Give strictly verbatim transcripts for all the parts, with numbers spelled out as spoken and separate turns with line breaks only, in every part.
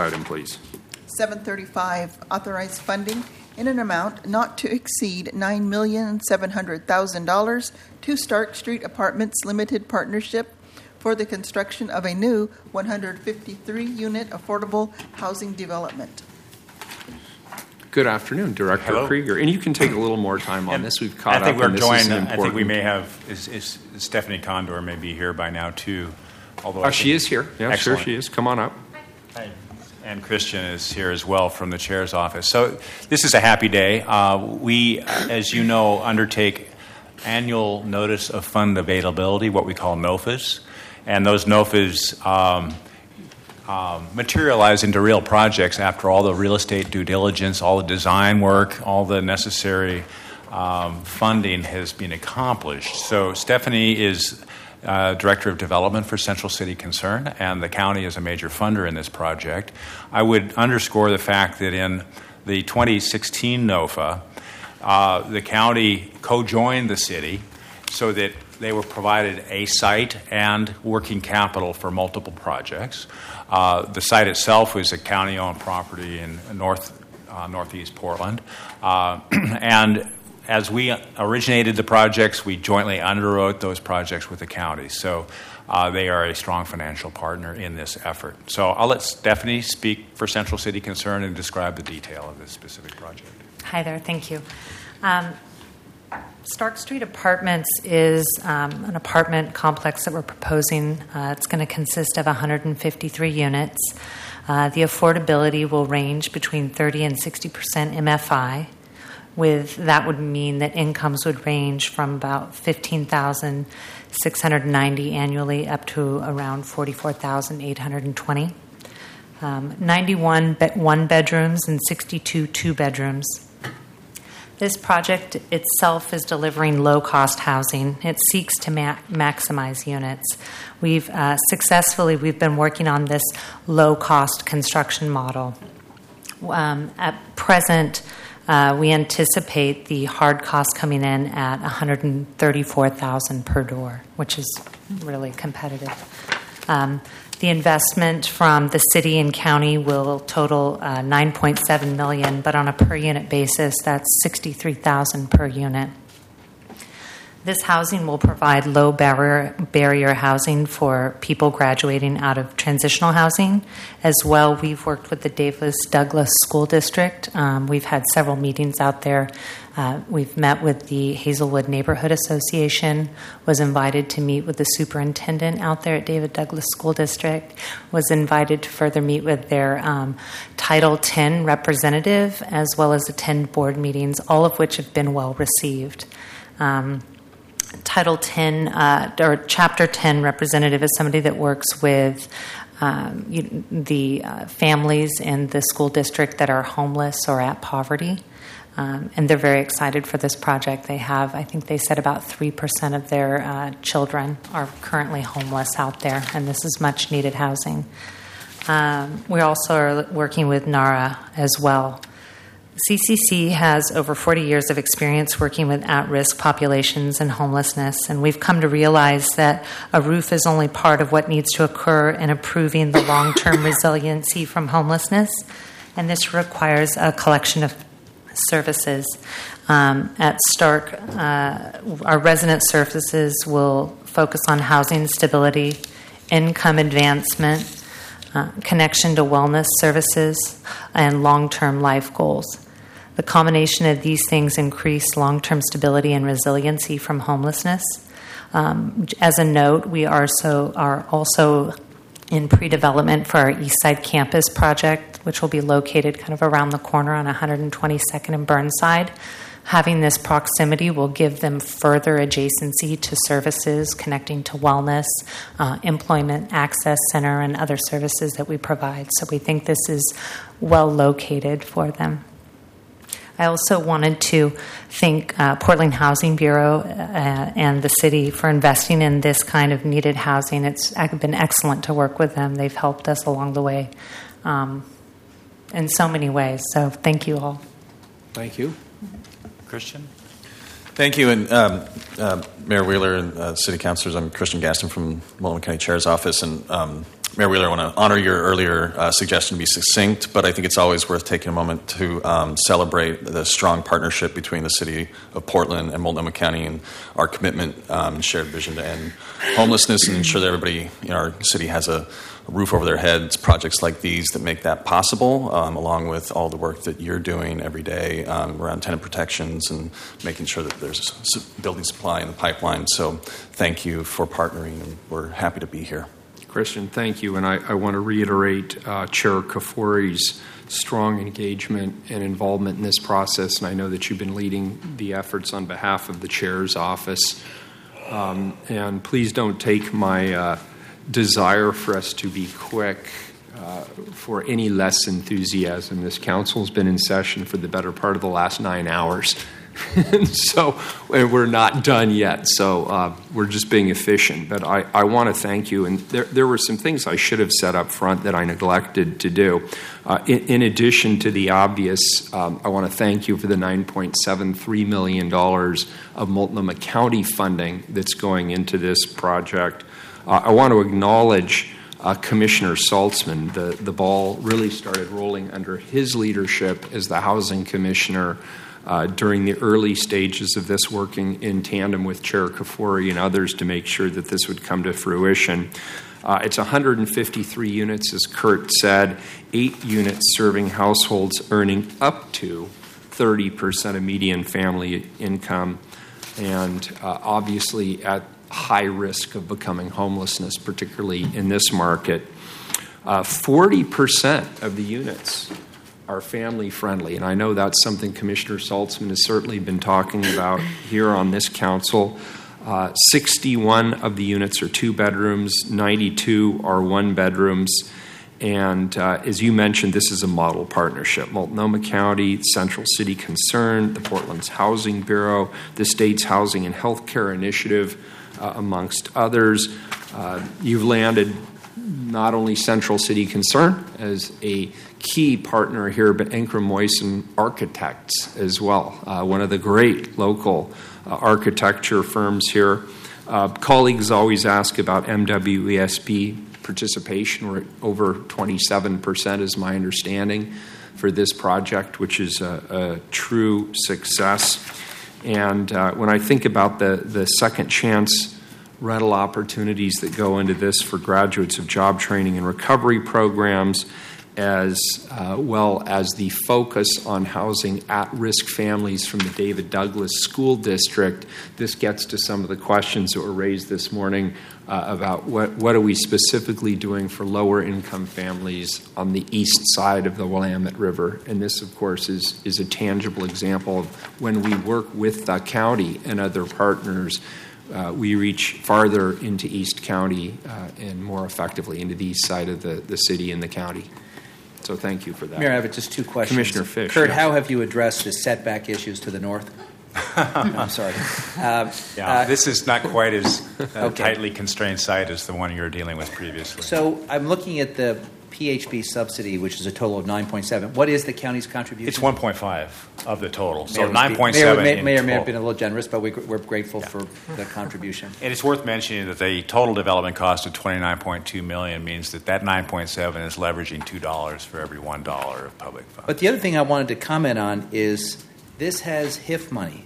item, please.
seven thirty-five, authorize funding in an amount not to exceed nine million seven hundred thousand dollars to Stark Street Apartments Limited Partnership for the construction of a new one hundred fifty-three unit affordable housing development.
Good afternoon, Director
Hello.
Krieger. And you can take a little more time on
And
this. We've caught
I think
up,
we're
and this
joined.
is
I
important.
think we may have is, is Stephanie Condor may be here by now too. Although I
Oh, she
think-
is here. Yeah,
Excellent.
sure she is. Come on up.
Hi. And Christian is here as well from the chair's office. So this is a happy day. Uh, we, as you know, undertake annual notice of fund availability, what we call N O F As, and those N O F As um, um, materialize into real projects after all the real estate due diligence, all the design work, all the necessary um, funding has been accomplished. So Stephanie is Uh, Director of Development for Central City Concern, and the county is a major funder in this project. I would underscore the fact that in the twenty sixteen N O F A, uh, the county co-joined the city so that they were provided a site and working capital for multiple projects. Uh, the site itself was a county-owned property in north uh, northeast Portland, uh, and as we originated the projects, we jointly underwrote those projects with the county. So uh, they are a strong financial partner in this effort. So I'll let Stephanie speak for Central City Concern and describe the detail of this specific project.
Hi there. Thank you. Um, Stark Street Apartments is um, an apartment complex that we're proposing. Uh, it's going to consist of one hundred fifty-three units. Uh, the affordability will range between thirty and sixty percent M F I. With that would mean that incomes would range from about fifteen thousand six hundred ninety annually up to around forty-four thousand eight hundred twenty. Um, ninety-one be- one bedrooms and sixty-two two bedrooms. This project itself is delivering low-cost housing. It seeks to ma- maximize units. We've uh, successfully we've been working on this low-cost construction model. Um, at present, Uh, we anticipate the hard cost coming in at one hundred thirty-four thousand dollars per door, which is really competitive. Um, the investment from the city and county will total uh, nine point seven million dollars, but on a per unit basis, that's sixty-three thousand dollars per unit. This housing will provide low barrier, barrier housing for people graduating out of transitional housing. As well, we've worked with the Davis Douglas School District. Um, we've had several meetings out there. Uh, we've met with the Hazelwood Neighborhood Association, was invited to meet with the superintendent out there at David Douglas School District, was invited to further meet with their um, Title ten representative, as well as attend board meetings, all of which have been well received. Um, Title ten uh, or Chapter ten representative is somebody that works with um, you, the uh, families in the school district that are homeless or at poverty. Um, and they're very excited for this project. They have, I think they said about three percent of their uh, children are currently homeless out there, and this is much needed housing. Um, we also are working with NARA as well. C C C has over forty years of experience working with at-risk populations and homelessness, and we've come to realize that a roof is only part of what needs to occur in improving the long-term resiliency from homelessness, and this requires a collection of services. Um, at Stark, uh, our resident services will focus on housing stability, income advancement, uh, connection to wellness services, and long-term life goals. The combination of these things increase long-term stability and resiliency from homelessness. Um, as a note, we are, so, are also in pre-development for our East Side Campus project, which will be located kind of around the corner on one hundred twenty-second and Burnside. Having this proximity will give them further adjacency to services connecting to wellness, uh, employment access center, and other services that we provide. So we think this is well located for them. I also wanted to thank uh, Portland Housing Bureau uh, and the city for investing in this kind of needed housing. It's been excellent to work with them. They've helped us along the way um, in so many ways. So thank you all.
Thank you.
Christian?
Thank you, and um, uh, Mayor Wheeler and uh, City Councilors. I'm Christian Gaston from Multnomah County Chair's office, and um, Mayor Wheeler, I want to honor your earlier uh, suggestion to be succinct, but I think it's always worth taking a moment to um, celebrate the strong partnership between the City of Portland and Multnomah County and our commitment um, and shared vision to end homelessness and ensure that everybody in our city has a, a roof over their heads. Projects like these that make that possible, um, along with all the work that you're doing every day um, around tenant protections and making sure that there's building supply in the pipeline. So thank you for partnering, and we're happy to be here.
Christian, thank you. And I, I want to reiterate uh, Chair Kafoury's strong engagement and involvement in this process. And I know that you've been leading the efforts on behalf of the Chair's office. Um, and please don't take my uh, desire for us to be quick uh, for any less enthusiasm. This council has been in session for the better part of the last nine hours. And so and we're not done yet, so uh, we're just being efficient. But I, I want to thank you. And there, there were some things I should have said up front that I neglected to do. Uh, in, in addition to the obvious, um, I want to thank you for the nine point seven three million dollars of Multnomah County funding that's going into this project. Uh, I want to acknowledge Uh, Commissioner Saltzman. The, the ball really started rolling under his leadership as the housing commissioner uh, during the early stages of this, working in tandem with Chair Kafoury and others to make sure that this would come to fruition. Uh, it's one hundred fifty-three units, as Kurt said, eight units serving households earning up to thirty percent of median family income, and uh, obviously at high risk of becoming homelessness, particularly in this market. Uh, forty percent of the units are family friendly, and I know that's something Commissioner Saltzman has certainly been talking about here on this council. Uh, sixty-one of the units are two bedrooms, ninety-two are one bedrooms, and uh, as you mentioned, this is a model partnership. Multnomah County, Central City Concern, the Portland's Housing Bureau, the state's Housing and Healthcare Initiative, Uh, amongst others. Uh, you've landed not only Central City Concern as a key partner here, but Ankrum Moyson Architects as well, uh, one of the great local uh, architecture firms here. Uh, colleagues always ask about M W E S B participation. We're at over twenty-seven percent is my understanding for this project, which is a, a true success. And uh, when I think about the, the second chance rental opportunities that go into this for graduates of job training and recovery programs, as uh, well as the focus on housing at-risk families from the David Douglas School District, this gets to some of the questions that were raised this morning uh, about what, what are we specifically doing for lower-income families on the east side of the Willamette River. And this, of course, is, is a tangible example of when we work with the county and other partners, Uh, we reach farther into East County uh, and more effectively into the east side of the, the city and the county. So thank you for that.
Mayor, I have just two questions.
Commissioner Fish.
Kurt,
yes.
how have you addressed the setback issues to the north? I'm sorry. Uh,
Yeah,
uh,
this is not quite as uh,
Okay.
tightly constrained site as the one you were dealing with previously.
So I'm looking at the P H B subsidy, which is a total of nine point seven. What is the county's contribution?
It's one point five of the total, so
Mayor,
nine point seven
May,
in
may or may have
total.
been a little generous, but we, we're grateful for the contribution.
And it's worth mentioning that the total development cost of twenty-nine point two million dollars means that that nine point seven is leveraging two dollars for every one dollar of public funds.
But the other thing I wanted to comment on is this has H I F money,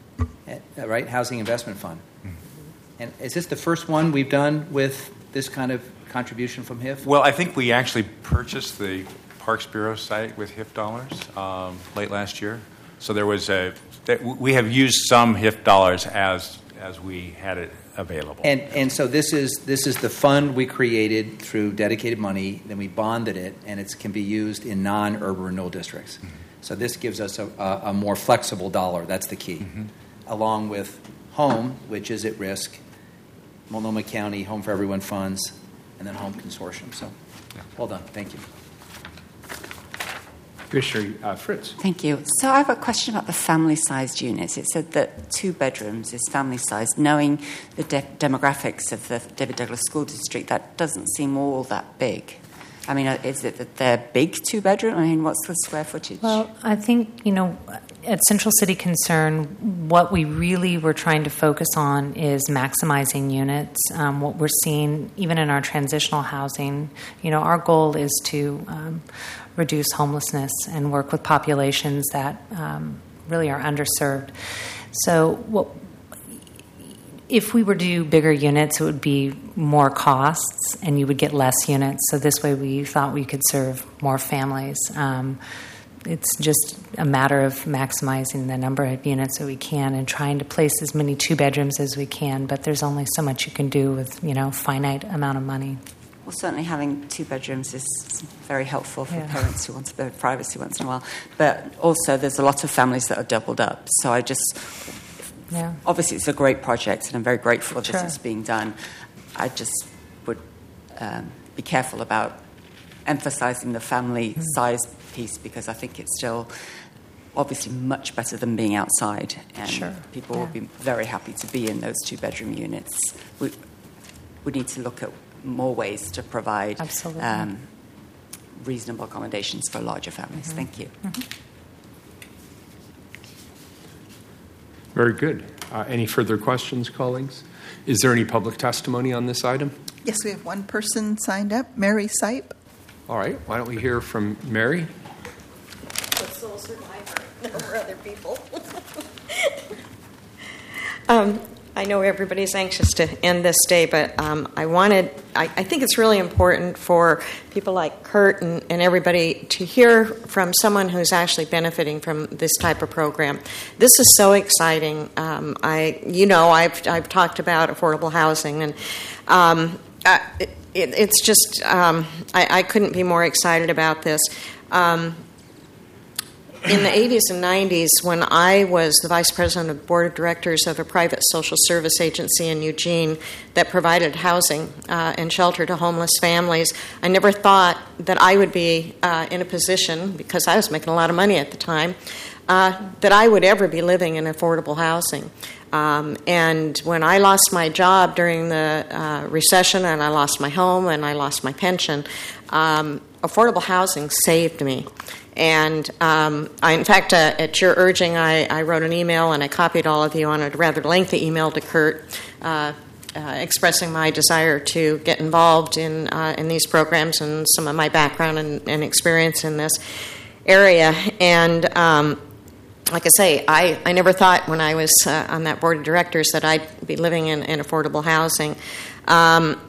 uh, right? Housing Investment Fund. Mm-hmm. And is this the first one we've done with this kind of contribution from H I F?
Well, I think we actually purchased the Parks Bureau site with H I F dollars um, late last year. So there was a that we have used some H I F dollars as as we had it available.
And and so this is this is the fund we created through dedicated money. Then we bonded it, and it can be used in non-urban renewal districts. Mm-hmm. So this gives us a, a, a more flexible dollar. That's the key, mm-hmm. along with Home, which is at risk, Multnomah County Home for Everyone funds, and then Home Consortium. So, yeah. Well done. Thank you.
Commissioner uh, Fritz.
Thank you. So I have a question about the family-sized units. It said that two bedrooms is family-sized. Knowing the de- demographics of the David Douglas School District, that doesn't seem all that big. I mean, is it that they're big two bedroom? I mean, what's the square footage?
Well, I think, you know, at Central City Concern, what we really were trying to focus on is maximizing units. Um, what we're seeing, even in our transitional housing, you know, our goal is to um, reduce homelessness and work with populations that um, really are underserved. So what if we were to do bigger units, it would be more costs, and you would get less units. So this way, we thought we could serve more families. Um, it's just a matter of maximizing the number of units that we can and trying to place as many two bedrooms as we can. But there's only so much you can do with, you know, finite amount of money.
Well, certainly having two bedrooms is very helpful for
Yeah.
parents who want their privacy once in a while. But also, there's a lot of families that are doubled up. So I just.
Yeah.
Obviously, it's a great project, and I'm very grateful that
Sure.
this is being done. I just would um, be careful about emphasizing the family mm. size piece, because I think it's still obviously much better than being outside, and
Sure.
people
Yeah.
will be very happy to be in those two-bedroom units. We, we need to look at more ways to provide
Absolutely.
um, reasonable accommodations for larger families.
Mm-hmm.
Thank you.
Mm-hmm.
Very good. Uh, any further questions, colleagues? Is there any public testimony on this item?
Yes, we have one person signed up, Mary Sipe.
All right. Why don't we hear from Mary?
The sole survivor. There were other people. um, I know everybody's anxious to end this day, but um, I wanted, I, I think it's really important for people like Kurt and, and everybody to hear from someone who's actually benefiting from this type of program. This is so exciting. Um, I, you know, I've, I've talked about affordable housing, and um, I, it, it, it's just, um, I, I couldn't be more excited about this. Um, In the eighties and nineties, when I was the vice president of the board of directors of a private social service agency in Eugene that provided housing uh, and shelter to homeless families, I never thought that I would be uh, in a position, because I was making a lot of money at the time, uh, that I would ever be living in affordable housing. Um, and when I lost my job during the uh, recession, and I lost my home, and I lost my pension, um, affordable housing saved me. And um, I, in fact, uh, at your urging, I, I wrote an email, and I copied all of you on a rather lengthy email to Kurt, uh, uh, expressing my desire to get involved in uh, in these programs and some of my background and, and experience in this area. And um, like I say, I, I never thought when I was uh, on that board of directors that I'd be living in, in affordable housing. Um,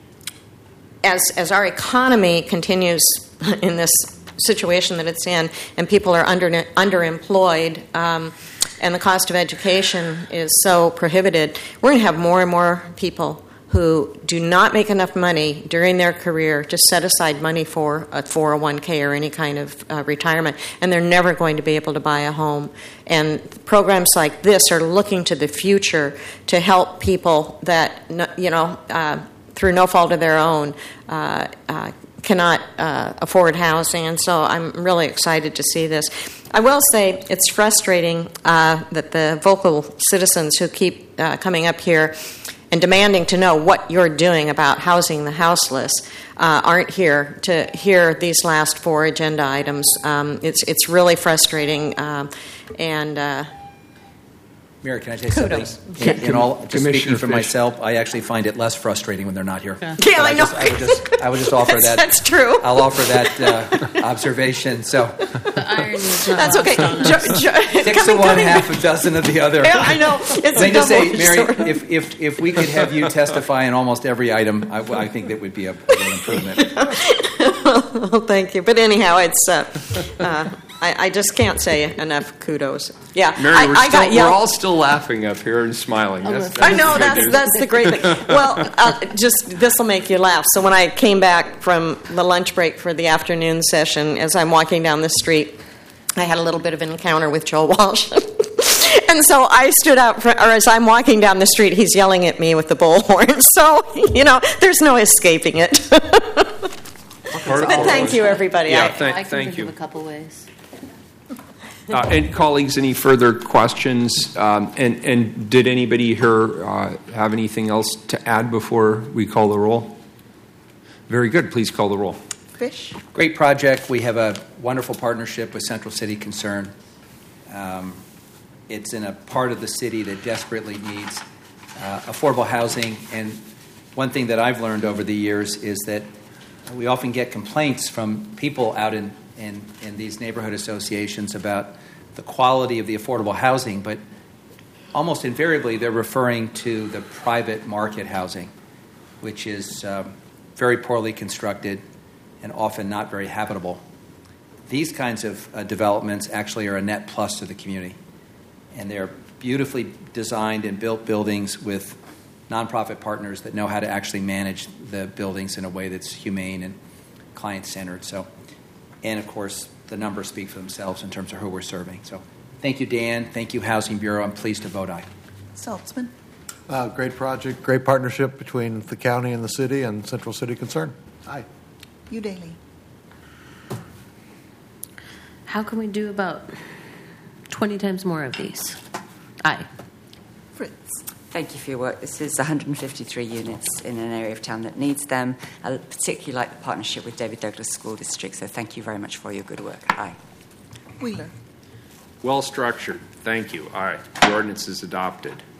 as as our economy continues in this situation that it's in, and people are under underemployed, um, and the cost of education is so prohibited, we're going to have more and more people who do not make enough money during their career to set aside money for a four oh one k or any kind of uh, retirement, and they're never going to be able to buy a home. And programs like this are looking to the future to help people that, you know, uh, through no fault of their own, uh, uh, cannot uh, afford housing, and so I'm really excited to see this. I will say it's frustrating uh, that the vocal citizens who keep uh, coming up here and demanding to know what you're doing about housing the houseless uh, aren't here to hear these last four agenda items. Um, it's it's really frustrating, uh, and uh,
Mayor, can I say
Kudos.
something? In, in all, just
Commissioner
speaking for
Fish.
myself, I actually find it less frustrating when they're not here.
Yeah,
But
I know.
Just, I, would just, I would just offer
That's-
that.
that's true.
I'll offer that uh, observation. So
That's okay. Jo- jo-
six
coming-
of one,
coming-
half a dozen of the other.
Yeah, I know. It's
Let
a
me just say,
double-edged
Mary,
sword.
if, if, if we could have you testify in almost every item, I, I think that would be a, an improvement.
Well, thank you. But anyhow, it's uh, uh, I, I just can't say enough kudos. Yeah,
Mary,
I,
we're,
I
still,
got
we're
yelled-
all still laughing up here and smiling. That's, that's
I know
the good
that's
news.
that's the great thing. Well, uh, just this will make you laugh. So when I came back from the lunch break for the afternoon session, as I'm walking down the street, I had a little bit of an encounter with Joel Walsh. And so I stood out, for, or as I'm walking down the street, he's yelling at me with the bullhorn. So, you know, there's no escaping it.
Part of
But
all
thank
those-
you, everybody.
Yeah,
I-
thank,
I can
thank
think
you.
of a couple ways.
Uh, and colleagues, any further questions? Um, and, and did anybody here uh, have anything else to add before we call the roll? Very good. Please call the roll.
Fish?
Great project. We have a wonderful partnership with Central City Concern. Um, it's in a part of the city that desperately needs uh, affordable housing. And one thing that I've learned over the years is that we often get complaints from people out in, in, in these neighborhood associations about the quality of the affordable housing, but almost invariably they're referring to the private market housing, which is um, very poorly constructed and often not very habitable. These kinds of uh, developments actually are a net plus to the community. And they're beautifully designed and built buildings with nonprofit partners that know how to actually manage the buildings in a way that's humane and client-centered. So, and of course, the numbers speak for themselves in terms of who we're serving. So thank you, Dan. Thank you, Housing Bureau. I'm pleased to vote aye.
Saltzman?
Uh, great project, great partnership between the county and the city and Central City Concern. Aye.
Udaly?
How can we do about twenty times more of these? Aye.
Fritz?
Thank you for your work. This is one hundred fifty-three units in an area of town that needs them. I particularly like the partnership with David Douglas School District, so thank you very much for your good work. Aye.
Wheeler?
Well structured. Thank you. Aye. The ordinance is adopted.